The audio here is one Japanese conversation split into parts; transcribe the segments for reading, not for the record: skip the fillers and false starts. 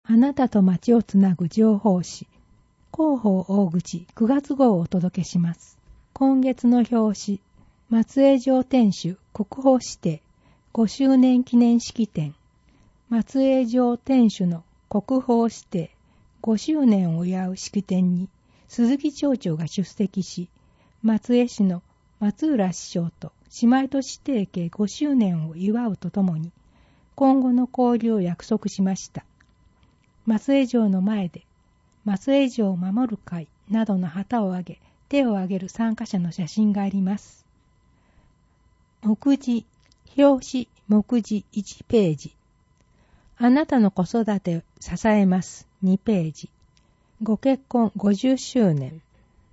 あなたと街をつなぐ情報誌。広報大口9月号をお届けします。今月の表紙、松江城天守国宝指定5周年記念式典。松江城天守の国宝指定5周年を祝う式典に鈴木町長が出席し、松江市の松浦市長と姉妹都市提携5周年を祝うとともに、今後の交流を約束しました。松江城の前で、松江城を守る会などの旗を上げ、手を挙げる参加者の写真があります。目次、表紙、目次1ページ。あなたの子育てを支えます2ページ。ご結婚50周年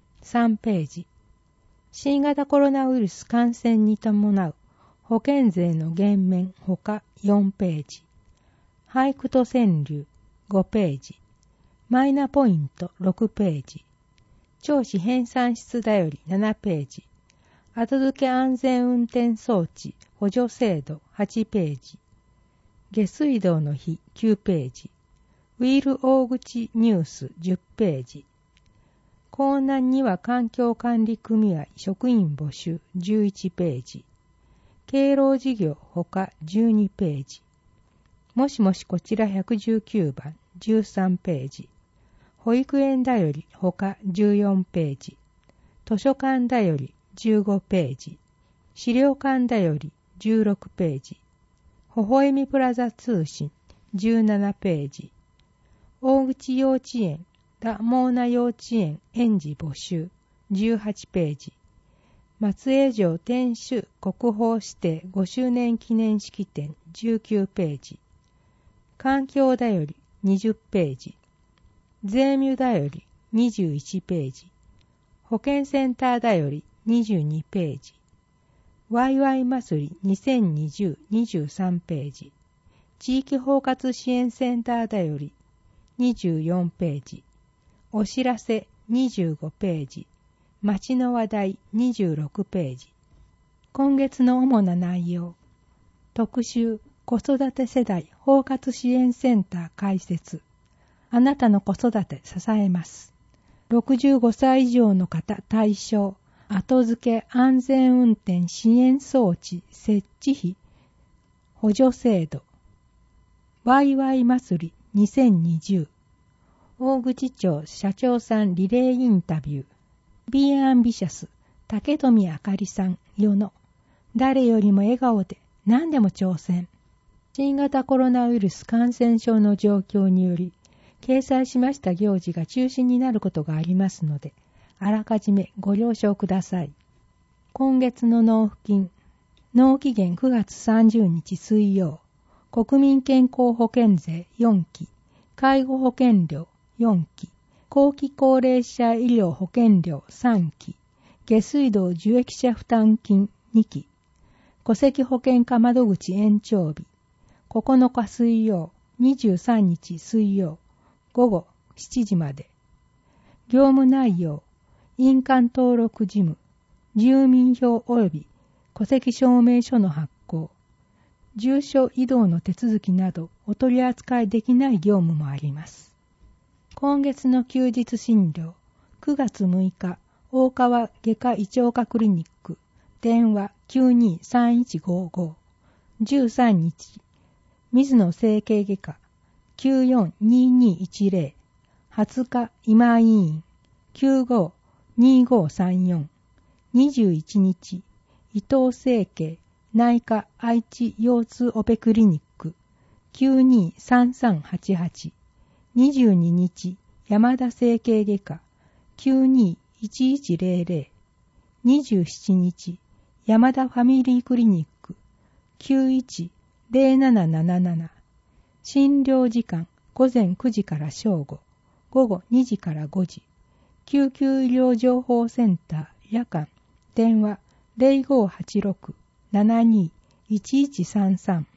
3ページ。新型コロナウイルス感染に伴う保険税の減免ほか4ページ。俳句と川柳5ページ。マイナポイント6ページ。銚子編纂室だより7ページ。後付け安全運転装置補助制度8ページ。下水道の日9ページ。ウィール大口ニュース10ページ。江南には環境管理組合職員募集11ページ。敬老事業ほか12ページ。もしもしこちら119番13ページ。保育園だよりほか14ページ。図書館だより15ページ。資料館だより16ページ。微笑みプラザ通信17ページ。大口幼稚園ダモーナ幼稚園園児募集18ページ。松江城天守国宝指定5周年記念式典19ページ。環境だより20ページ。税務だより21ページ。保健センターだより22ページ。ワイワイ祭り2020-23ページ。地域包括支援センターだより24ページ。お知らせ25ページ。町の話題26ページ。今月の主な内容。特集子育て世代包括支援センター開設。あなたの子育て支えます。65歳以上の方対象。後付け安全運転支援装置設置費補助制度。ワイワイ祭り2020。大口町社長さんリレーインタビュー。ビーアンビシャス竹富あかりさん世の誰よりも笑顔で何でも挑戦。新型コロナウイルス感染症の状況により掲載しました行事が中止になることがありますので、あらかじめご了承ください。今月の納付金、納期限9月30日水曜、国民健康保険税4期、介護保険料4期、後期高齢者医療保険料3期、下水道受益者負担金2期、戸籍保険課窓口延長日、9日水曜、23日水曜、午後7時まで。業務内容、印鑑登録事務、住民票及び戸籍証明書の発行、住所移動の手続きなどお取り扱いできない業務もあります。今月の休日診療、9月6日、大川外科胃腸科クリニック、電話 923155、13日、水野整形外科、942210、20日、今井医院、952534、21日、伊藤整形内科愛知腰痛オペクリニック、923388、22日、山田整形外科、921100、27日、山田ファミリークリニック、910777、診療時間、午前9時から正午、午後2時から5時、救急医療情報センター夜間、電話 0586-72-1133